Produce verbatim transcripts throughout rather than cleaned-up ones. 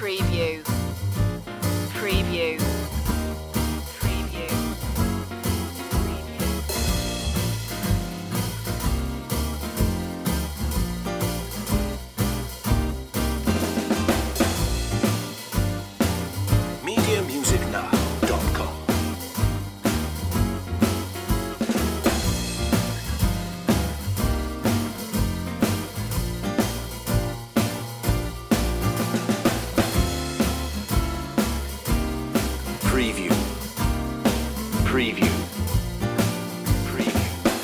Preview. Preview. Preview. media music now dot com. Preview. Preview. Preview.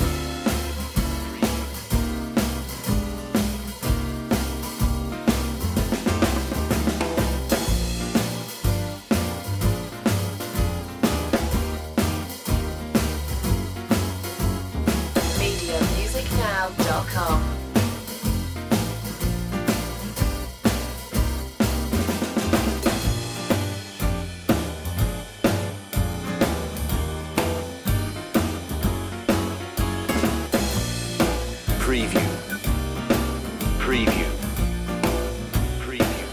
media music now dot com. Preview. Preview. Preview.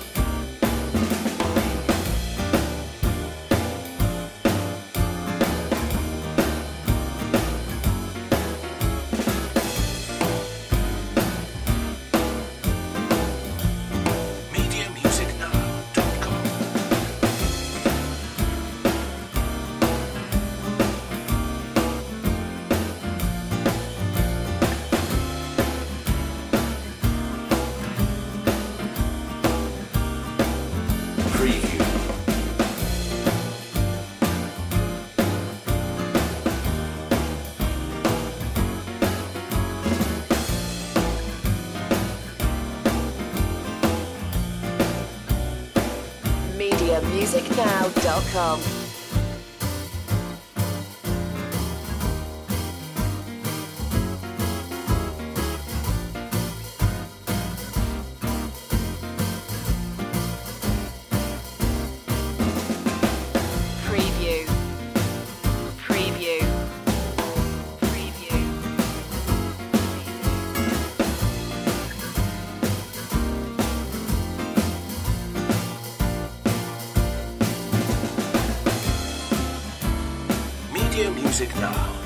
media music now dot com. Preview. media music now dot com. Preview. Preview. Preview. media music now